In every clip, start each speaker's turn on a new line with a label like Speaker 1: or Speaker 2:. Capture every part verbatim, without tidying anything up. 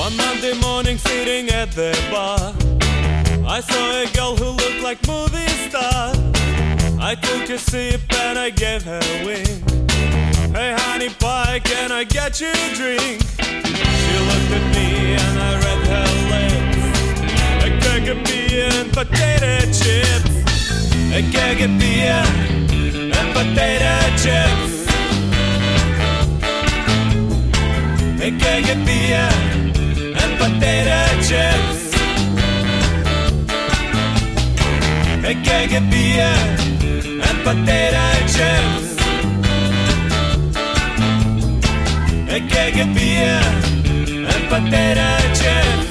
Speaker 1: One Monday morning sitting at the bar, I saw a girl who looked like movie star. I took a sip and I gave her a wink. Hey honey pie, can I get you a drink? She looked at me and I read her lips. A keg of beer and potato chips. A keg of beer and potato chips. A keg of beer and potato chips. A keg of beer and potato chips. A keg of beer and potato chips.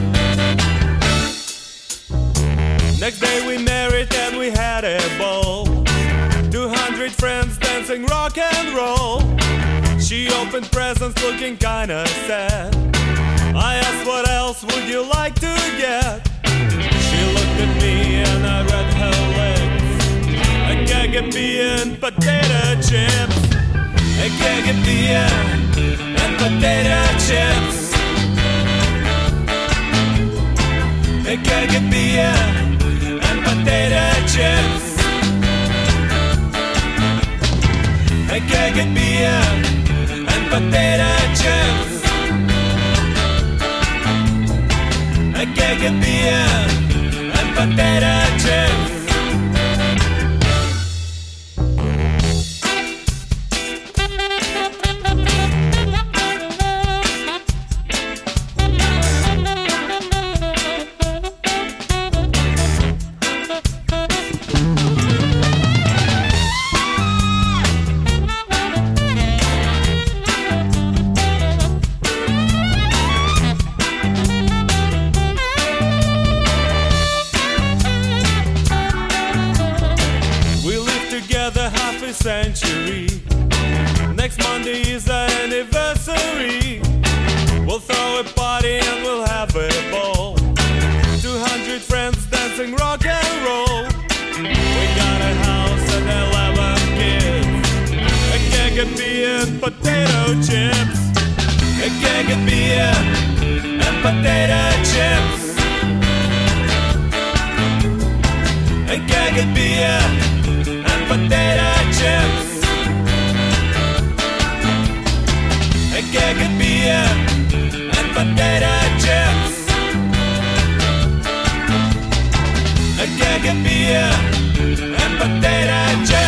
Speaker 1: Next day we married and we had a ball. Two hundred friends dancing rock and roll. She opened presents looking kinda sad. I asked what else would you like to get? She looked at me and I read her lips. A keg of beer and potato chips. A keg of beer and potato chips. A keg of beer and potato chips. A keg of beer and potato chips. A keg of beer and potato chips. Half a century. Next Monday is our anniversary. We'll throw a party and we'll have a ball. Two hundred friends dancing rock and roll. We got a house and eleven kids. A keg of beer and potato chips. A keg of beer and potato chips. A keg of beer and potato chips. A keg of beer and potato chips. A keg of beer and potato chips.